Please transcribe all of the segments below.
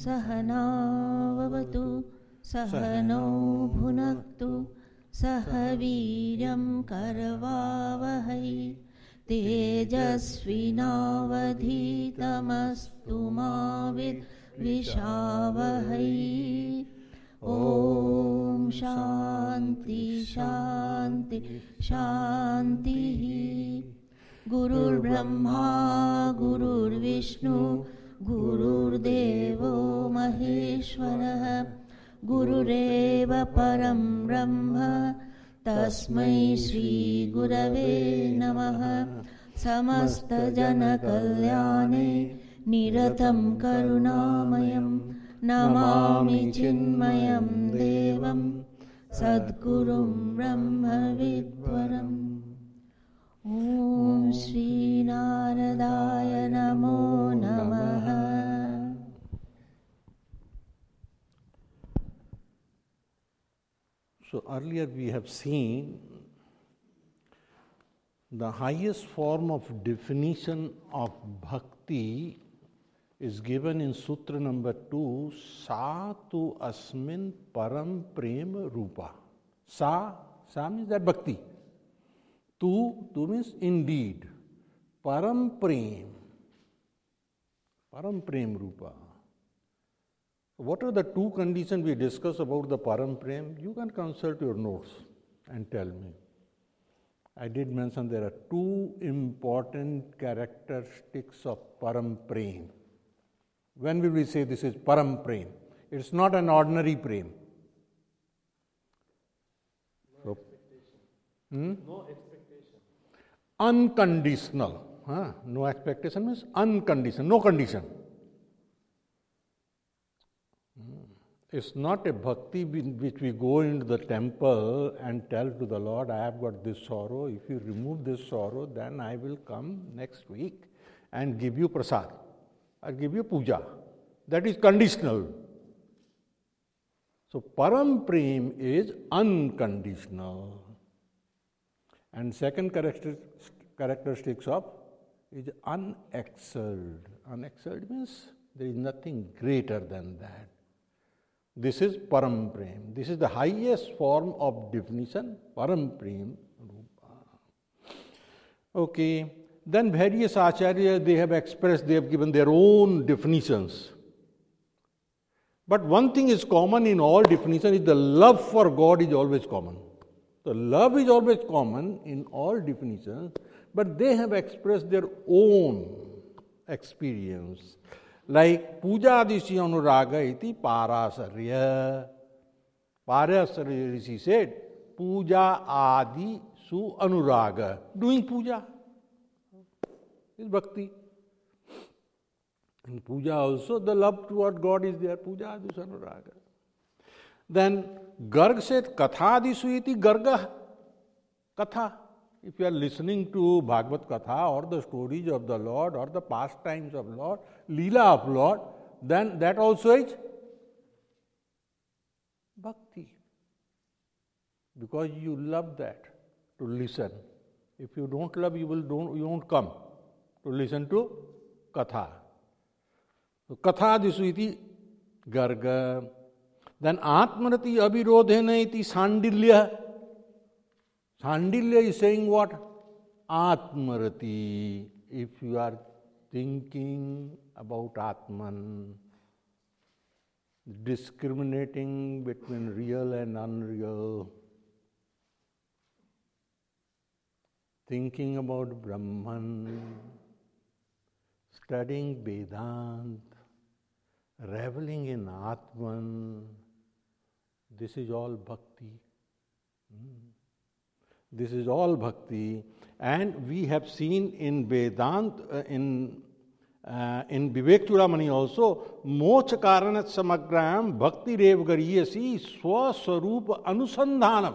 सहनाववतु सहनौ भुनक्तु सह वीर्यं करवावहै तेजस्विनावधीतमस्तु मा विद्विषावहै। ॐ शान्ति शान्ति शान्तिः। गुरुर्ब्रह्मा गुरुर्विष्णु गुरुर्देवो महेश्वरः गुरुरेव परं ब्रह्म तस्मै श्रीगुरवे नमः। समस्तजनकल्याणे निरतं करुणामयं नमामि चिन्मयं देवं सद्गुरुं ब्रह्मविद्वरम्। ॐ श्रीनारदाय नमो नमः। So earlier we have seen the highest form of definition of bhakti is given in Sutra number 2, Sa tu asmin param prema rupa. Sa means that bhakti. Tu means indeed. Param prem rupa. What are the two conditions we discuss about the param prem? You can consult your notes and tell me. I did mention there are two important characteristics of param prem. When will we say this is param prem? It's not an ordinary prem. No expectation. No expectation. Unconditional. No expectation means unconditional, no condition. It's not a bhakti which we go into the temple and tell to the Lord, I have got this sorrow. If you remove this sorrow, then I will come next week and give you prasad. I'll give you puja. That is conditional. So param prem is unconditional. And second characteristics of is unexcelled. Unexcelled means there is nothing greater than that. This is param prem. This is the highest form of definition, param prem rupa. Okay. Then various acharyas, they have expressed, they have given their own definitions. But one thing is common in all definitions is the love for God is always common. The love is always common in all definitions, but they have expressed their own experience. Like puja adisi anuraga iti parasarya. Parasarya Rishi said, puja adi su anuraga. Doing puja is bhakti. In puja also the love toward God is there. Puja adi su anuraga. Then Garg said, katha adisu iti garga. Katha. If you are listening to Bhagavad Katha or the stories of the Lord or the pastimes of Lord, Leela of Lord, then that also is bhakti. Because you love that, to listen. If you don't love, you won't come to listen to Katha. So Katha disuiti garga. Then Atmanati abhirodhena iti sandilya. Sandilya is saying what? Atmarati. If you are thinking about Atman, discriminating between real and unreal, thinking about Brahman, studying Vedanta, reveling in Atman, this is all bhakti. This is all bhakti, and we have seen in Vedanta, in Vivek Chudamani also, mocha karanat samagram bhakti rev gariyasi swa swarup anusandhanam.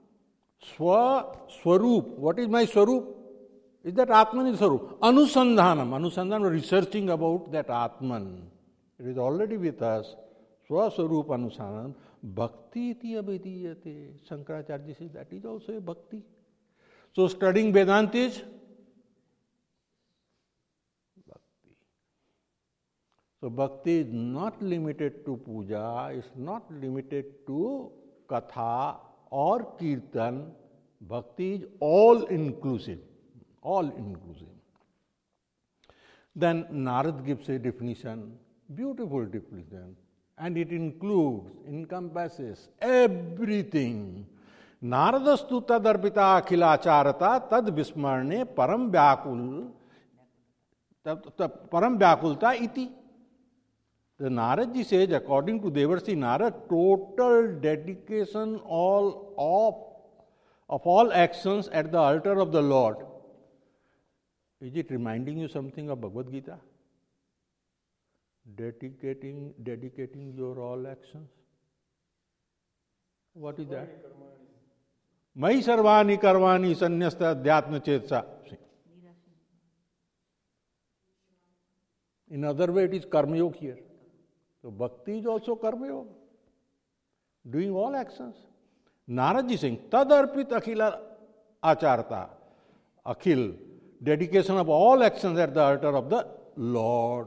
Swarup. What is my swarup? Is that Atman is swarup. Anusandhanam. Anusandhanam, researching about that Atman. It is already with us. Swaswarup Anusanam, Bhakti iti abhidiyate. Shankaracharya says that is also a bhakti. So studying Vedanta is bhakti. So bhakti is not limited to puja, it's not limited to katha or kirtan. Bhakti is all inclusive, all inclusive. Then Narad gives a definition, beautiful definition, and it includes, encompasses everything. Naradastu tadarpita akhilacharata tad vismarne param vyakulta iti. The Naradji says, according to Devarsi Narad, total dedication of all actions at the altar of the Lord. Is it reminding you something of Bhagavad Gita? Dedicating your all actions? What is that? Mai sarvani karvani sanyasta adhyatma chetsa. In other way, it is karma yoga here. So bhakti is also karma yoga. Doing all actions. Naradji saying, tadarpit akhila acharta. Akhil, dedication of all actions at the altar of the Lord.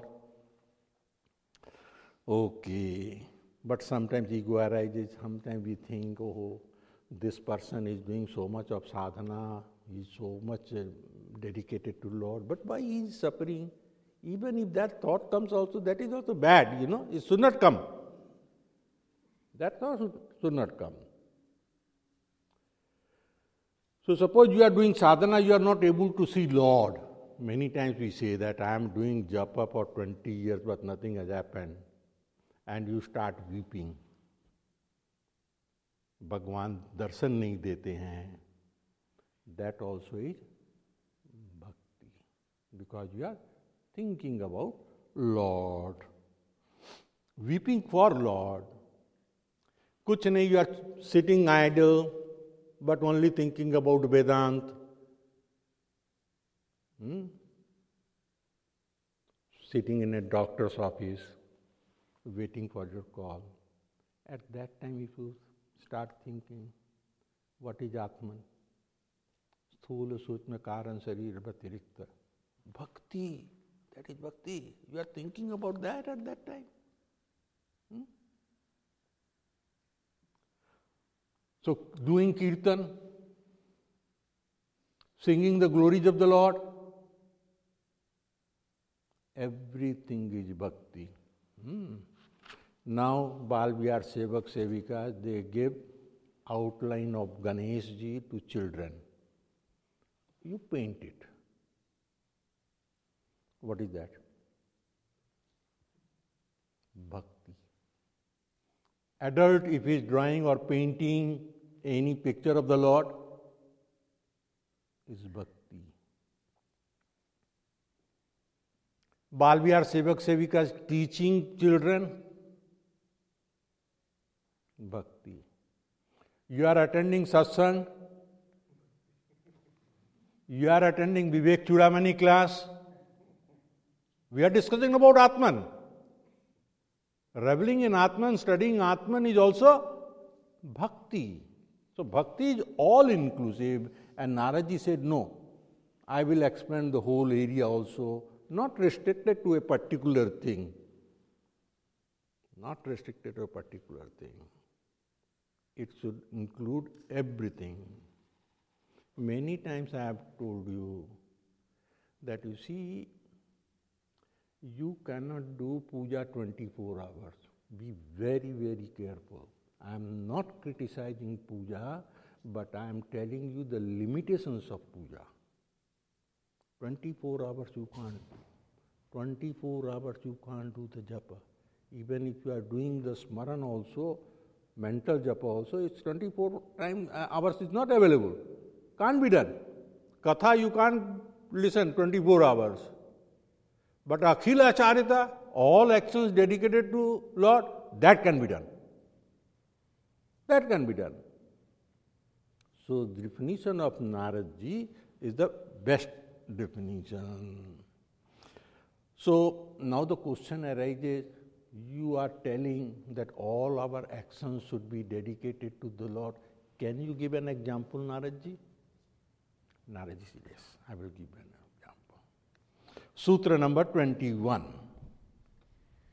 Okay. But sometimes ego arises, sometimes we think, oh, this person is doing so much of sadhana, he is so much dedicated to Lord, but why he is suffering? Even if that thought comes also, that is also bad, it should not come. That thought should not come. So suppose you are doing sadhana, you are not able to see Lord. Many times we say that I am doing japa for 20 years but nothing has happened. And you start weeping. Bhagwan darshan nahi dete hain. That also is bhakti. Because you are thinking about Lord. Weeping for Lord. Kuch nahi, you are sitting idle, but only thinking about Vedant. Sitting in a doctor's office, waiting for your call. At that time, if you start thinking, what is Atman? Sthula Sutma Karan Sarir Bhatirikta. Bhakti, that is bhakti. You are thinking about that at that time. So, doing kirtan, singing the glories of the Lord, everything is bhakti. Now, Bal Vihar Sevak Sevikas, they give outline of Ganesh ji to children. You paint it. What is that? Bhakti. Adult, if he is drawing or painting any picture of the Lord, is bhakti. Bal Vihar Sevak Sevikas teaching children, bhakti. You are attending satsang, you are attending Vivek Chudamani class, we are discussing about Atman. Reveling in Atman, studying Atman is also bhakti. So bhakti is all inclusive, and Naradji said, no, I will expand the whole area also, not restricted to a particular thing. Not restricted to a particular thing. It should include everything. Many times I have told you that you see, you cannot do puja 24 hours. Be very, very careful. I am not criticizing puja, but I am telling you the limitations of puja. 24 hours you can't do. 24 hours you can't do the japa. Even if you are doing the smaran also, mental japa also, it's 24 hours is not available. Can't be done. Katha you can't listen 24 hours. But Akhila Acharita, all actions dedicated to Lord, that can be done. That can be done. So the definition of Naradji is the best definition. So now the question arises, you are telling that all our actions should be dedicated to the Lord. Can you give an example, Naradji? Naradji says, yes, I will give an example. Sutra number 21.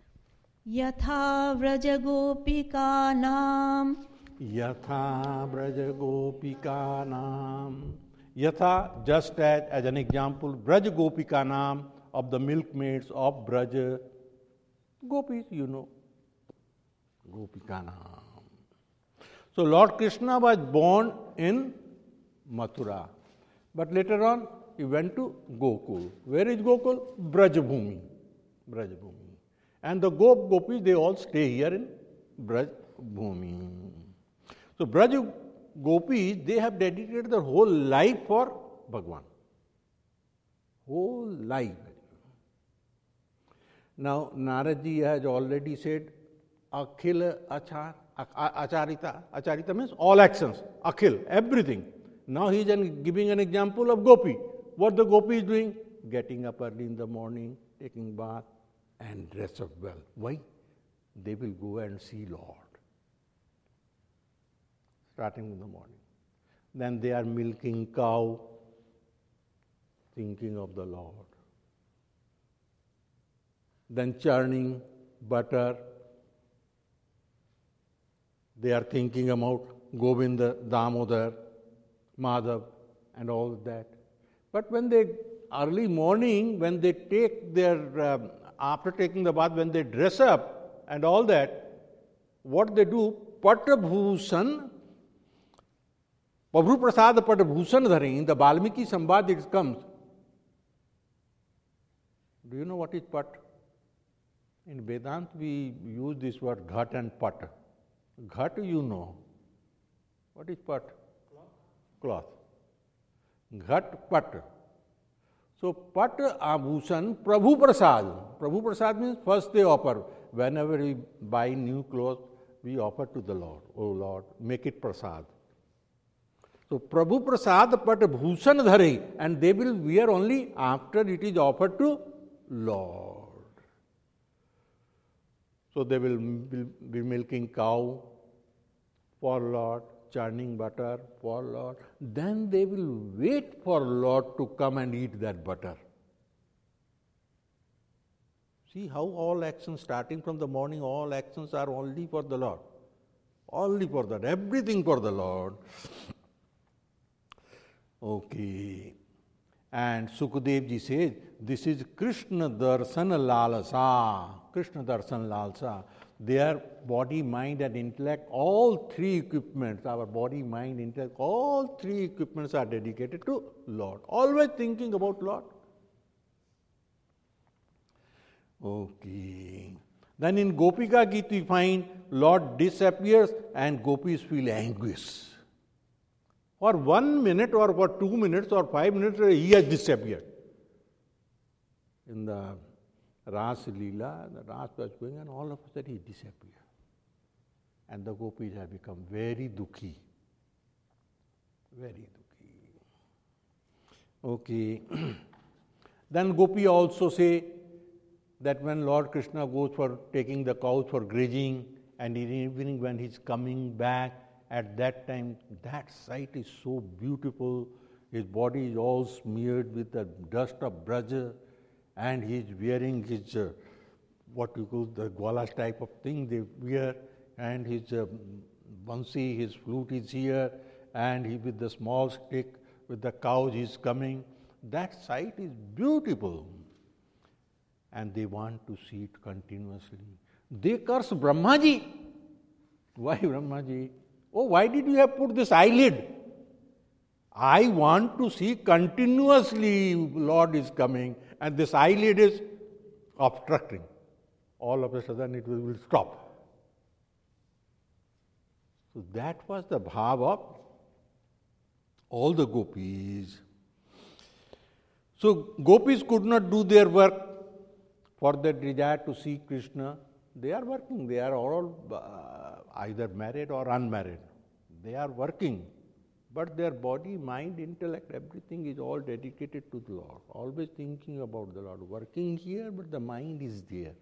यथा व्रजगोपिकानां Yatha Braja Gopikanam. Yatha, just as an example, Braja Gopikanam of the milkmaids of Braja Gopis, you know. Gopikanam. So Lord Krishna was born in Mathura. But later on, he went to Gokul. Where is Gokul? Brajabhumi. Brajabhumi. And the Gopis, they all stay here in Brajabhumi. So Braj Gopis, they have dedicated their whole life for Bhagwan. Whole life. Now, Naradji has already said, Akhil Achar, Acharita. Acharita means all actions. Akhil, everything. Now he is giving an example of Gopi. What the Gopi is doing? Getting up early in the morning, taking bath, and dress up well. Why? They will go and see Lord. Starting in the morning. Then they are milking cow, thinking of the Lord. Then churning butter. They are thinking about Govinda, Damodar, Madhav, and all that. But when they, early morning, when they take their, after taking the bath, when they dress up and all that, what they do, Patabhusan, Prabhu Prasad Patabhusan Dhari, in the Valmiki Sambad it comes. Do you know what is Pat? In Vedanta we use this word Ghat and Pat. Ghat you know. What is Pat? Cloth. Ghat, Pat. So Pat Abhusan, Prabhu Prasad. Prabhu Prasad means first they offer. Whenever we buy new clothes, we offer to the Lord. Oh Lord, make it Prasad. So Prabhu Prasad Pat Bhushan Dhare, and they will wear only after it is offered to Lord. So they will be milking cow for Lord, churning butter for Lord. Then they will wait for Lord to come and eat that butter. See how all actions, starting from the morning, all actions are only for the Lord. Only for that, everything for the Lord. Okay. And Sukadev ji says, this is Krishna Darshan Lalasa. Krishna Darshan Lalasa. Their body, mind and intellect, all three equipments, our body, mind, intellect, all three equipments are dedicated to Lord. Always thinking about Lord. Okay. Then in Gopika Gita we find Lord disappears and gopis feel anguish. For 1 minute or for 2 minutes or 5 minutes, he has disappeared. In the Ras Leela, the Ras was going and all of a sudden he disappeared. And the gopis have become very dukhi. Very dukhi. Okay. Then gopi also say that when Lord Krishna goes for taking the cows for grazing, and in the evening when he is coming back, at that time, that sight is so beautiful. His body is all smeared with the dust of Braja, and he is wearing his, what you call the gwalas type of thing they wear, and his bansi, his flute is here, and he with the small stick, with the cows he is coming. That sight is beautiful. And they want to see it continuously. They curse Brahmaji. Why Brahmaji? Oh, why did you have put this eyelid? I want to see continuously Lord is coming, and this eyelid is obstructing. All of a sudden it will stop. So that was the bhav of all the gopis. So gopis could not do their work for that desire to see Krishna. They are working. They are all either married or unmarried. They are working. But their body, mind, intellect, everything is all dedicated to the Lord. Always thinking about the Lord. Working here, but the mind is there.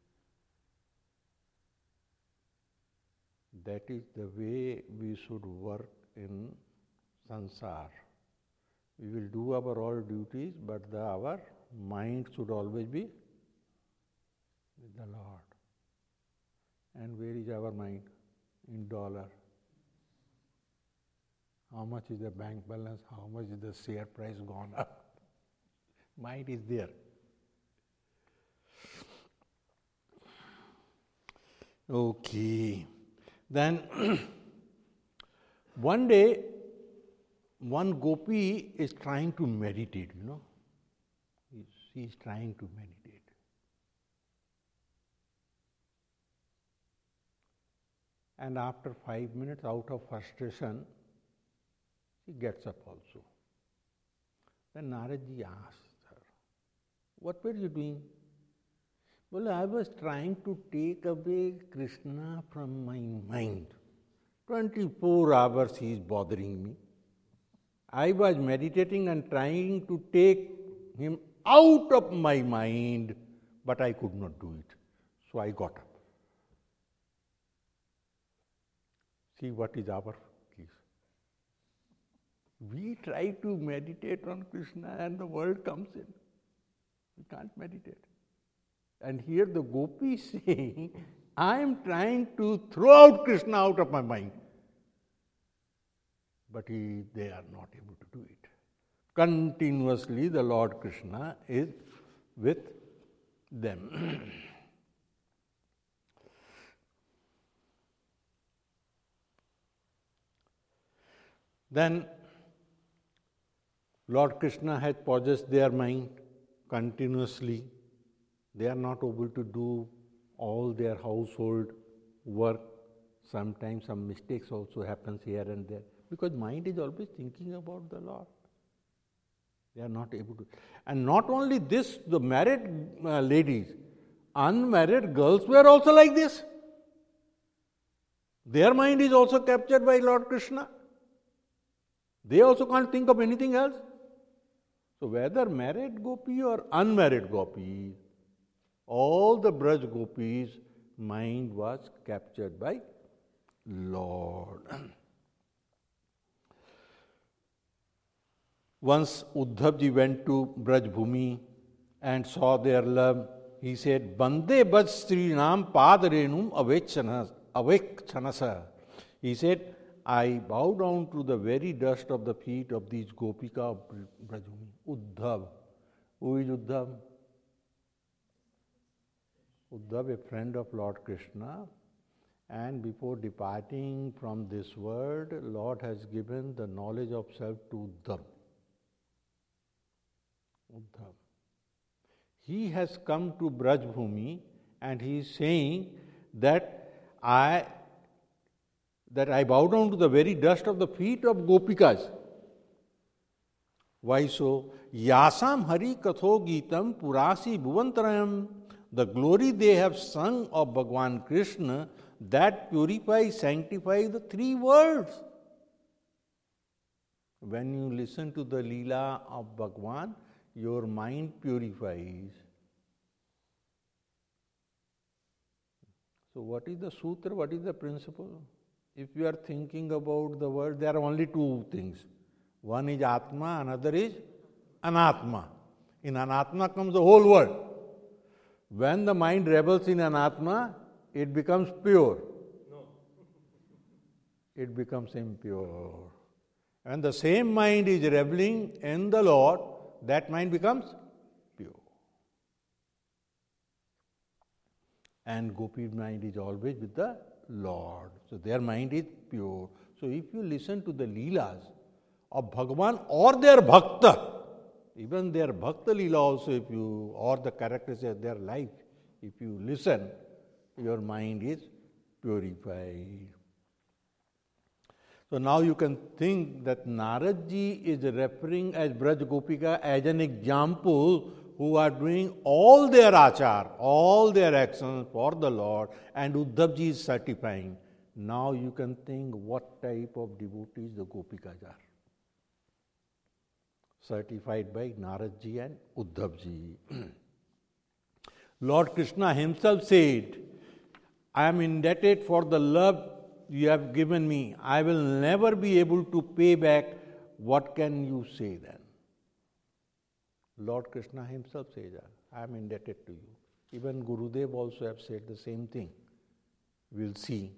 That is the way we should work in sansar. We will do our all duties, but our mind should always be with the Lord. And where is our mind? In dollar. How much is the bank balance? How much is the share price gone up? Mind is there. Okay. Then one day, one gopi is trying to meditate, She is trying to meditate. And after 5 minutes, out of frustration, she gets up also. Then Naradji asked her, "What were you doing?" Well, I was trying to take away Krishna from my mind. 24 hours he is bothering me. I was meditating and trying to take him out of my mind, but I could not do it. So I got up. See what is our case. We try to meditate on Krishna and the world comes in. We can't meditate. And here the gopi is saying, I am trying to throw out Krishna out of my mind. But they are not able to do it. Continuously the Lord Krishna is with them. Then Lord Krishna has possessed their mind continuously. They are not able to do all their household work. Sometimes some mistakes also happens here and there. Because mind is always thinking about the Lord. They are not able to. And not only this, the married ladies, unmarried girls were also like this. Their mind is also captured by Lord Krishna. They also can't think of anything else. So whether married gopi or unmarried gopi, all the Braj gopis' mind was captured by Lord. Once Uddhavji went to Braj Bhumi and saw their love, he said, Bande Baj Srinam Padarenum Avekchanasa. He said, I bow down to the very dust of the feet of these Gopika of Braj Bhumi. Uddhav. Who is Uddhav? Uddhav, a friend of Lord Krishna. And before departing from this world, Lord has given the knowledge of self to Uddhav. Uddhav. He has come to Braj Bhumi and he is saying that I bow down to the very dust of the feet of Gopikas. Why so? Yasam Hari Katho Geetam Purasi Bhuvantarayam. The glory they have sung of Bhagwan Krishna, that purifies, sanctifies the three worlds. When you listen to the Leela of Bhagwan, your mind purifies. So what is the sutra? What is the principle? If you are thinking about the world, there are only two things. One is Atma, another is Anatma. In Anatma comes the whole world. When the mind rebels in Anatma, it becomes pure. No. It becomes impure. And the same mind is rebelling in the Lord, that mind becomes pure. And Gopi's mind is always with the Lord. So their mind is pure. So if you listen to the Leelas of Bhagavan or their Bhakta, even their Bhakta Leela also, or the characters of their life, if you listen, your mind is purified. So now you can think that Naradji is referring as Braj Gopika as an example who are doing all their achar, all their actions for the Lord, and Uddhavji is certifying. Now you can think what type of devotees the Gopikas are. Certified by Naradji and Uddhavji. Lord Krishna himself said, I am indebted for the love you have given me. I will never be able to pay back. What can you say then? Lord Krishna himself says, I am indebted to you. Even Gurudev also have said the same thing. We'll see.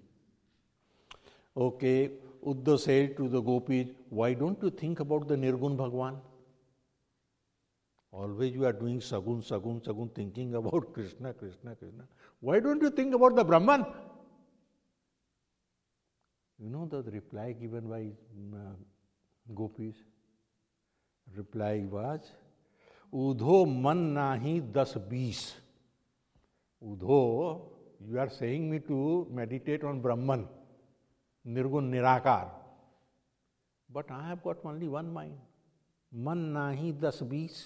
Okay, Uddhav said to the gopis, why don't you think about the Nirgun Bhagwan? Always you are doing Sagun, Sagun, Sagun, thinking about Krishna, Krishna, Krishna. Why don't you think about the Brahman? You know the reply given by gopis? Reply was, Udho man nahi 10-20. Udho, you are saying me to meditate on Brahman, Nirgun Nirakar. But I have got only one mind. Man nahi 10-20.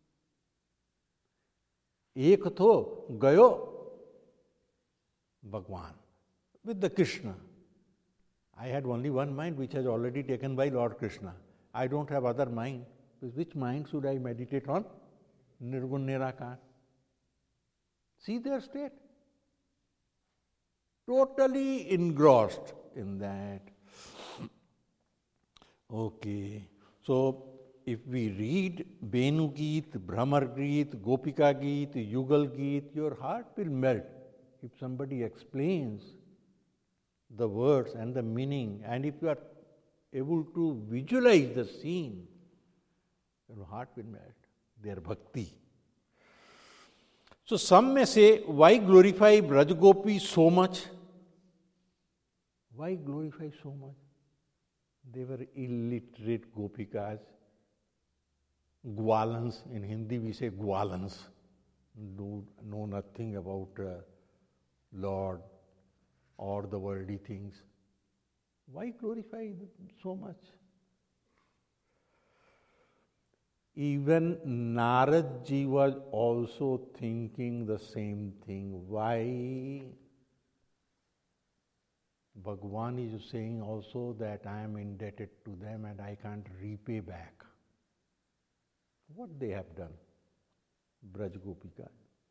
Ek tho gayo Bhagwan with the Krishna. I had only one mind which has already taken by Lord Krishna. I don't have other mind. Which mind should I meditate on? Nirgun Nirakar. See their state. Totally engrossed in that. Okay. So, if we read Benu Geet, Bhramar Geet, Gopika Geet, Yugal Geet, your heart will melt. If somebody explains the words and the meaning, and if you are able to visualize the scene, your heart will melt. Their bhakti. So some may say, why glorify Braj Gopi so much? Why glorify so much? They were illiterate gopikas, gwalans. In Hindi we say gwalans. Know nothing about Lord or the worldly things. Why glorify so much? Even Narad ji was also thinking the same thing. Why? Bhagwan is saying also that I am indebted to them and I can't repay back. What they have done? Braj Gopika.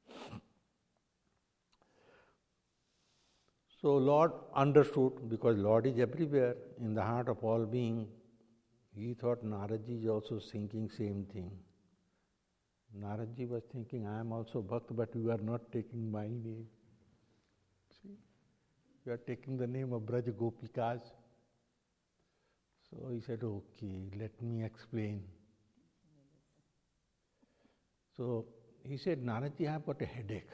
So Lord understood, because Lord is everywhere in the heart of all beings. He thought Naradji is also thinking same thing. Naradji was thinking, I am also Bhakt, but you are not taking my name. See, you are taking the name of Braj Gopikas. So he said, okay, let me explain. So he said, Naradji, I have got a headache.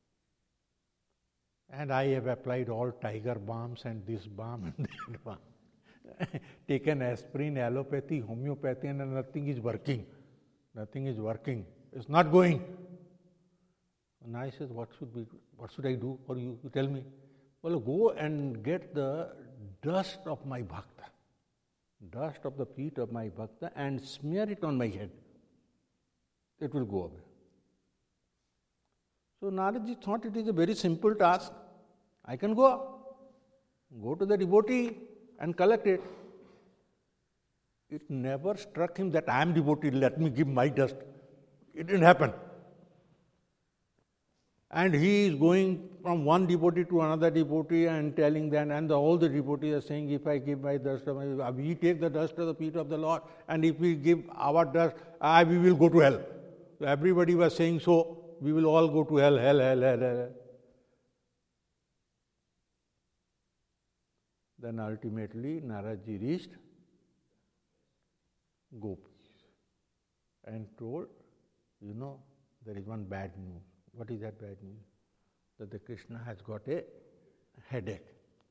And I have applied all tiger balms and this balm and that balm. Taken aspirin, allopathy, homeopathy, and nothing is working. Nothing is working. It's not going. And I said, what should I do? Or you tell me. Well, go and get the dust of my bhakta, dust of the feet of my bhakta, and smear it on my head. It will go away. So Naradji thought it is a very simple task. I can go to the devotee and collect it. It never struck him that I am devotee, let me give my dust. It didn't happen. And he is going from one devotee to another devotee and telling them, and all the devotees are saying, if I give my dust, we take the dust of the feet of the Lord, and if we give our dust, we will go to hell. So everybody was saying, so we will all go to hell, hell. Then ultimately Naradji reached Gopis and told, there is one bad news. What is that bad news? That the Krishna has got a headache.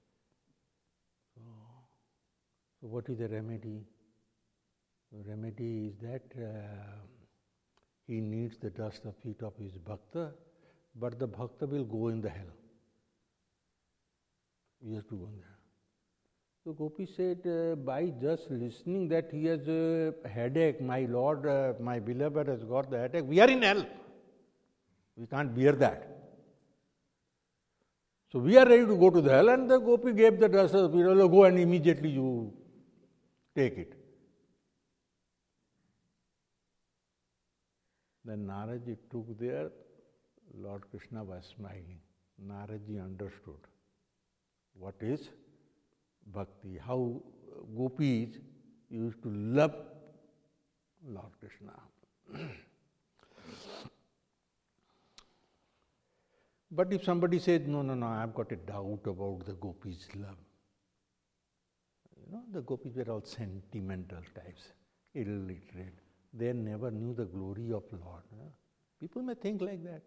So what is the remedy? The remedy is that he needs the dust of feet of his bhakta, but the bhakta will go in the hell. He has to go there. So Gopi said, by just listening that he has a headache, my Lord, my beloved has got the headache, we are in hell. We can't bear that. So we are ready to go to the hell, and the Gopi gave the dust of the feet, go and immediately you take it. Then Naradji took there, Lord Krishna was smiling. Naradji understood what is bhakti, how gopis used to love Lord Krishna. But if somebody says, no, I've got a doubt about the gopis' love. The gopis were all sentimental types, illiterate. They never knew the glory of Lord. People may think like that.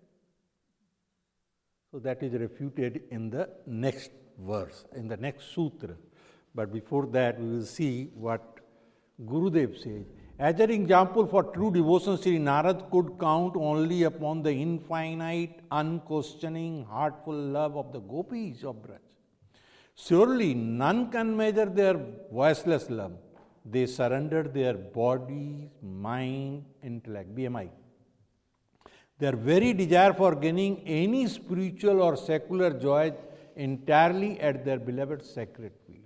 So that is refuted in the next verse, in the next sutra. But before that, we will see what Gurudev says. As an example for true devotion, Sri Narad could count only upon the infinite, unquestioning, heartful love of the gopis of Braj. Surely none can measure their voiceless love. They surrendered their body, mind, intellect, BMI. Their very desire for gaining any spiritual or secular joy entirely at their beloved sacred feet.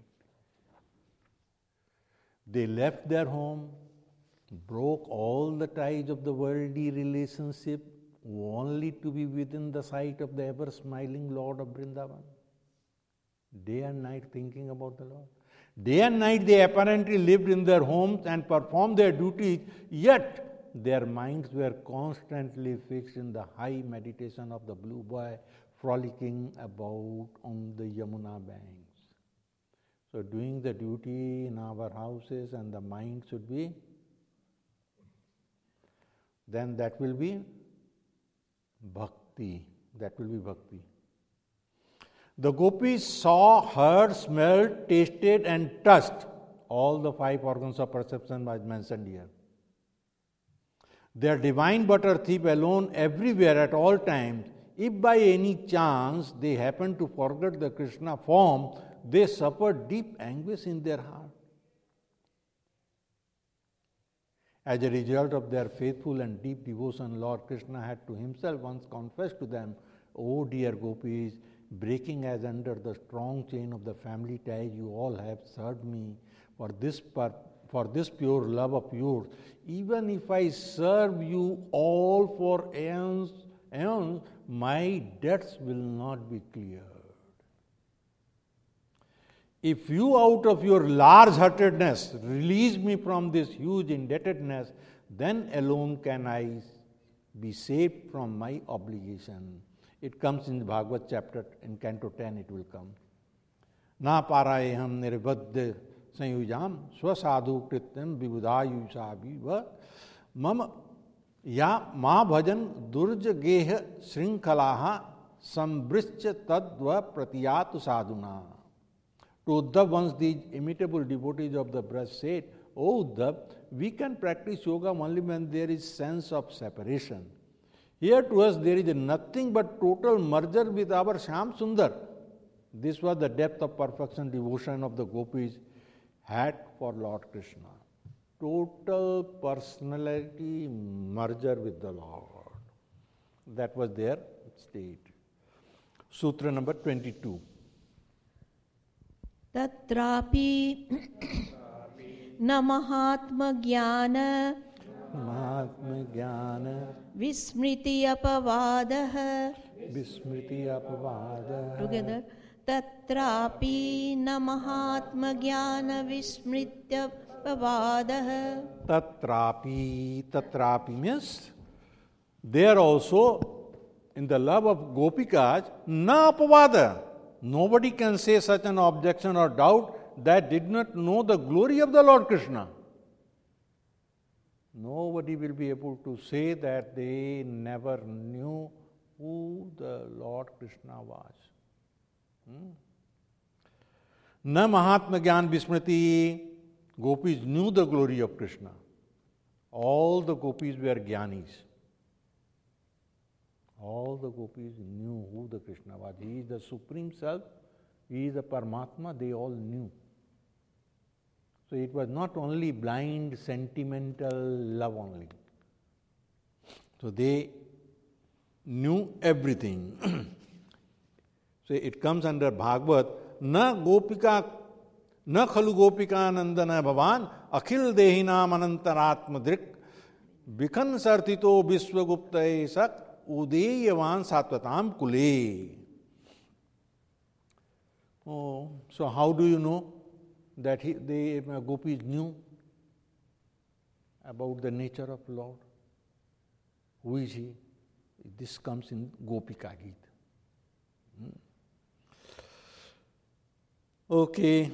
They left their home, broke all the ties of the worldly relationship, only to be within the sight of the ever-smiling Lord of Vrindavan. Day and night thinking about the Lord. Day and night they apparently lived in their homes and performed their duties, yet their minds were constantly fixed in the high meditation of the blue boy frolicking about on the Yamuna banks. So doing the duty in our houses and the mind should be, then that will be bhakti. That will be bhakti. The gopis saw, heard, smelled, tasted and touched. All the 5 organs of perception was mentioned here. Their divine butter thief alone everywhere at all times, if by any chance they happened to forget the Krishna form, they suffered deep anguish in their heart. As a result of their faithful and deep devotion, Lord Krishna had to himself once confessed to them, "O dear gopis, breaking as under the strong chain of the family ties, you all have served me. For this pure love of yours, even if I serve you all for aeons, my debts will not be cleared. If you out of your large-heartedness release me from this huge indebtedness, then alone can I be saved from my obligation." It comes in the Bhagavad chapter, in Canto 10 it will come. Na parayaham nirvadya sanyujam swasadhu krityam vibudayusha viva mama ya ma bhajan durja geha srinkalaha sambrishya tadva pratiyatu sadhuna. To Uddhav once these imitable devotees of the Braj said, "O Uddhav, we can practice yoga only when there is sense of separation. Here to us there is nothing but total merger with our Shyam Sundar." This was the depth of perfection devotion of the gopis had for Lord Krishna. Total personality merger with the Lord. That was their state. Sutra number 22. Tatrapi na mahatma jnana Mahatma Jnana vismriti apavadah. Vismriti Apavada. Together. Tatrapi na mahatma jnana vismritya apavadah. Tatrapi means there also in the love of Gopikas, na apavada. Nobody can say such an objection or doubt that did not know the glory of the Lord Krishna. Nobody will be able to say that they never knew who the Lord Krishna was. Na Mahatma Gyan Vismriti. Gopis knew the glory of Krishna. All the gopis were Gyanis. All the gopis knew who the Krishna was. He is the Supreme Self. He is the Paramatma. They all knew. So it was not only blind, sentimental love only. So they knew everything. So it comes under Bhagavad. Na gopika, na khalu gopika nandana bhavan, akhil dehinam anantaratma drik, vikhan sarthito viswagupta sak, udeyavan satvatam kule. Oh, so how do you know that the gopis knew about the nature of Lord? Who is he? This comes in Gopika Geet. Okay.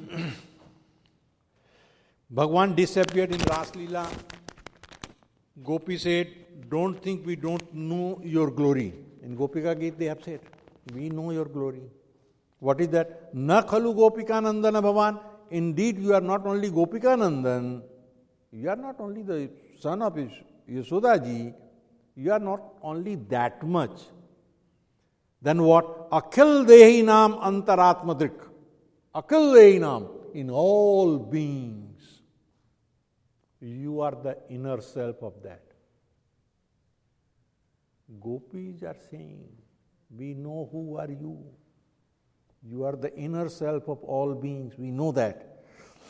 Bhagwan disappeared in Ras Leela. Gopi said, don't think we don't know your glory. In Gopika Geet they have said, we know your glory. What is that? Na khalu Gopikanandana Bhavan. Indeed, you are not only Gopikanandan, you are not only the son of Yashoda ji, you are not only that much. Then what? Akhil Dehi Nam Antaratmadrik. Akhil Dehi Nam. In all beings, you are the inner self of that. Gopis are saying, we know who are you. You are the inner self of all beings. We know that.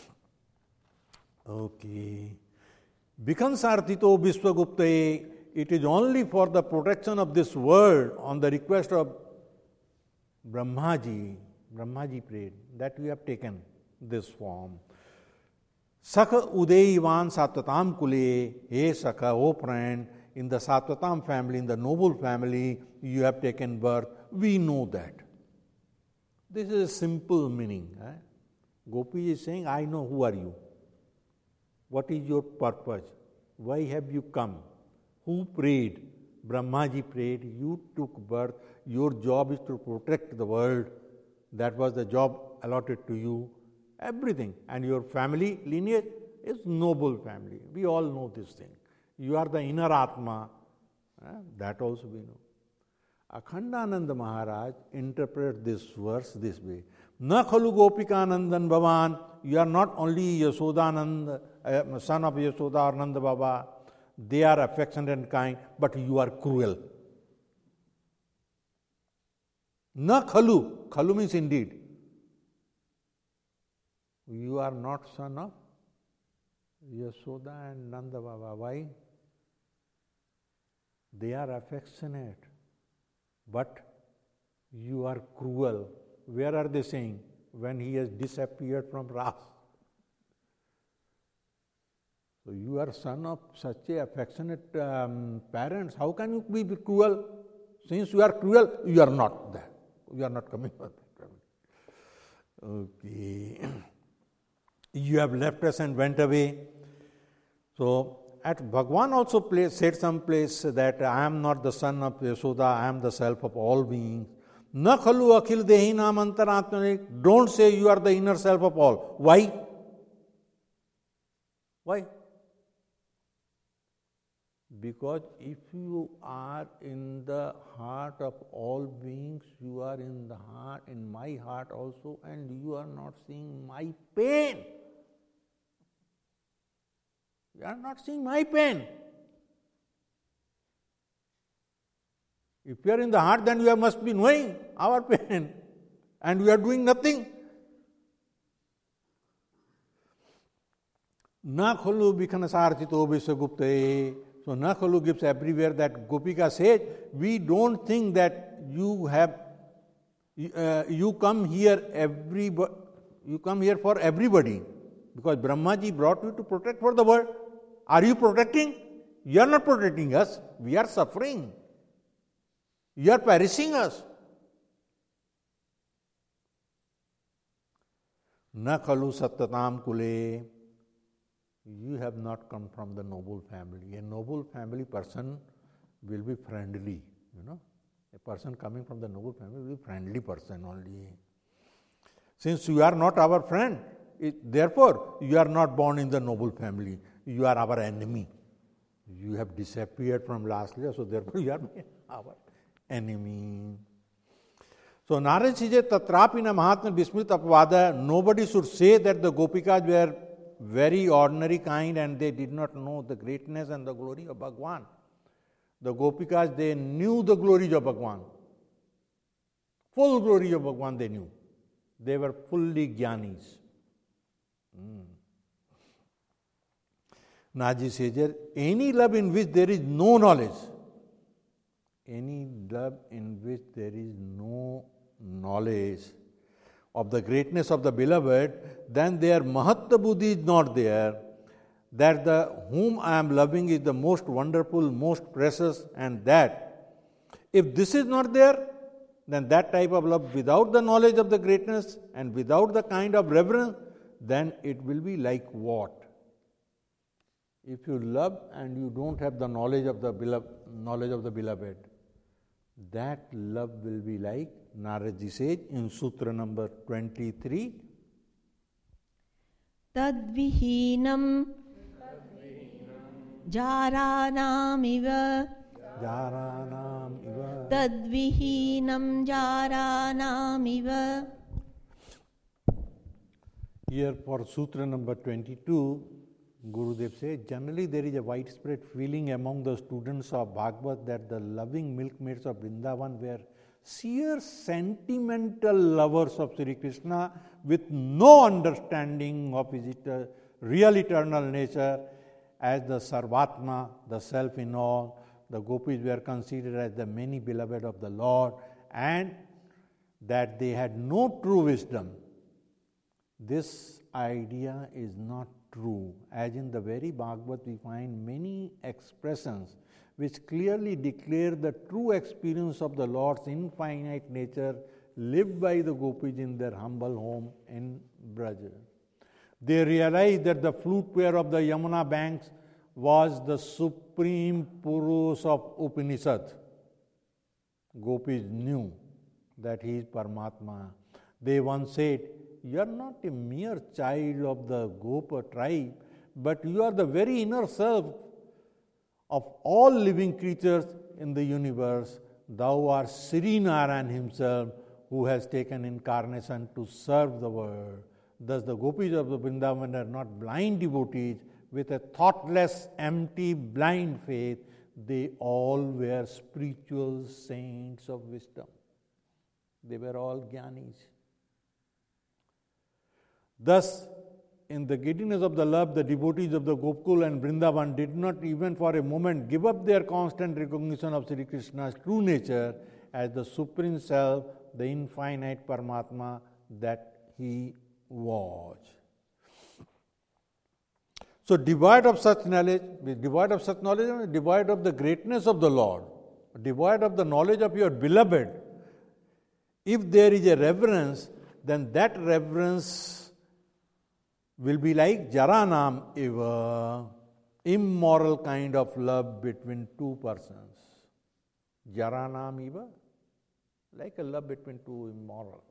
Okay. Bikansarthito Vishwaguptaye. It is only for the protection of this world on the request of Brahmaji. Brahmaji prayed that we have taken this form. Sakha Udeyivan Satvatam Kule. Hey Sakha, oh friend, in the Satvatam family, in the noble family, you have taken birth. We know that. This is a simple meaning. Gopi is saying, I know who are you. What is your purpose? Why have you come? Who prayed? Brahmaji prayed. You took birth. Your job is to protect the world. That was the job allotted to you. Everything. And your family lineage is noble family. We all know this thing. You are the inner Atma. That also we know. Akhandananda Maharaj interprets this verse this way. Na khalu Gopikanandan Bhavan. You are not only Yashodanand, son of Yashoda or Nanda Baba. They are affectionate and kind, but you are cruel. Na khalu. Khalu means indeed. You are not son of Yashoda and Nanda Baba. Why? They are affectionate, but you are cruel. Where are they saying? When he has disappeared from Ras. So you are son of such a affectionate parents. How can you be cruel? Since you are cruel, you are not there. You are not coming for that. Okay. You have left us and went away. So, at Bhagwan also said some place that I am not the son of Yashoda, I am the self of all beings. Na khalu akhil dehi nam antaratmanik. Don't say you are the inner self of all. Why? Why? Because if you are in the heart of all beings, you are in the heart, in my heart also, and you are not seeing my pain. You are not seeing my pain. If you are in the heart, then you must be knowing our pain, and we are doing nothing. Na khulu bikhanasarthito Vishwaguptaye. So Na khalu gives everywhere that Gopika says, we don't think that you have, you come here for everybody, because Brahmaji brought you to protect for the world. Are you protecting? You are not protecting us. We are suffering. You are perishing us. Na khalu sattatam kule. You have not come from the noble family. A noble family person will be friendly. A person coming from the noble family will be a friendly person only. Since you are not our friend, therefore you are not born in the noble family. You are our enemy. You have disappeared from last year, so therefore you are our enemy. So Narad says, Tatrapina Mahatma Bismrit Apvada. Nobody should say that the Gopikas were very ordinary kind and they did not know the greatness and the glory of Bhagwan. The Gopikas, they knew the glory of Bhagwan. Full glory of Bhagwan they knew. They were fully jnanis. Naji says, any love in which there is no knowledge, any love in which there is no knowledge of the greatness of the beloved, then their Mahatma Buddhi is not there, that the whom I am loving is the most wonderful, most precious, and that if this is not there, then that type of love without the knowledge of the greatness and without the kind of reverence, then it will be like what? If you love and you don't have the knowledge of the beloved, that love will be like Naradji says in Sutra number 23. Tadvihinam jaranamiva. Tadvihinam jaranamiva. Here for Sutra number 22, Gurudev says, generally there is a widespread feeling among the students of Bhagavad that the loving milkmaids of Vrindavan were sheer sentimental lovers of Sri Krishna with no understanding of his real eternal nature as the Sarvatma, the self in all. The gopis were considered as the many beloved of the Lord and that they had no true wisdom. This idea is not true, as in the very Bhagavad we find many expressions which clearly declare the true experience of the Lord's infinite nature lived by the gopis in their humble home in Braja. They realized that the flute player of the Yamuna banks was the supreme Purush of Upanishad. Gopis knew that he is Paramatma. They once said, "You are not a mere child of the Gopa tribe, but you are the very inner self of all living creatures in the universe. Thou art Sri Narayan himself, who has taken incarnation to serve the world." Thus the gopis of the Vrindavan are not blind devotees with a thoughtless, empty, blind faith. They all were spiritual saints of wisdom. They were all jnanis. Thus, in the giddiness of the love, the devotees of the Gokul and Vrindavan did not even for a moment give up their constant recognition of Sri Krishna's true nature as the Supreme Self, the infinite Paramatma that he was. So, devoid of such knowledge, devoid of the greatness of the Lord, devoid of the knowledge of your beloved, if there is a reverence, then that reverence will be like Jaranam eva, immoral kind of love between two persons. Jaranam eva, like a love between two immoral.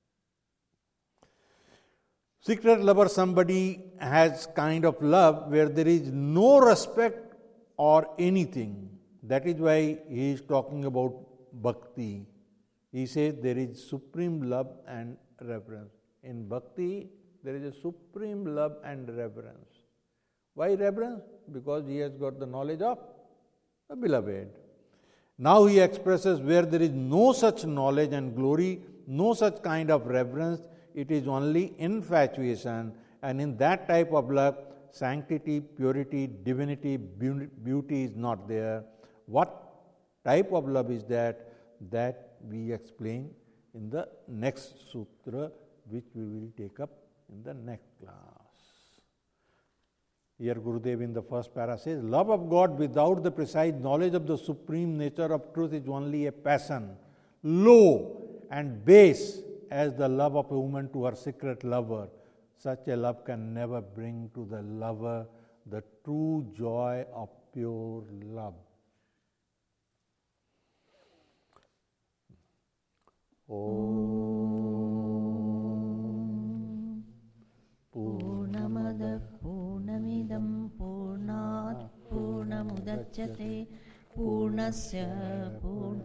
Secret lover, somebody has kind of love where there is no respect or anything. That is why he is talking about bhakti. He says there is supreme love and reverence. In bhakti, there is a supreme love and reverence. Why reverence? Because he has got the knowledge of the beloved. Now he expresses where there is no such knowledge and glory, no such kind of reverence, it is only infatuation, and in that type of love, sanctity, purity, divinity, beauty is not there. What type of love is that? That we explain in the next sutra, which we will take up in the next class. Here Gurudev in the first para says, love of God without the precise knowledge of the supreme nature of truth is only a passion, low and base as the love of a woman to her secret lover. Such a love can never bring to the lover the true joy of pure love. Om Purnamada Purnamidam Purnat Purnamudachyate Purnasya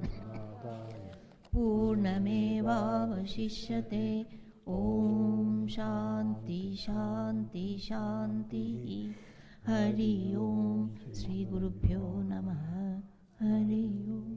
Purnamevavashishyate. Om Shanti Shanti Shanti. Hari Om. Sri Gurubhyo Namaha. Hari Om.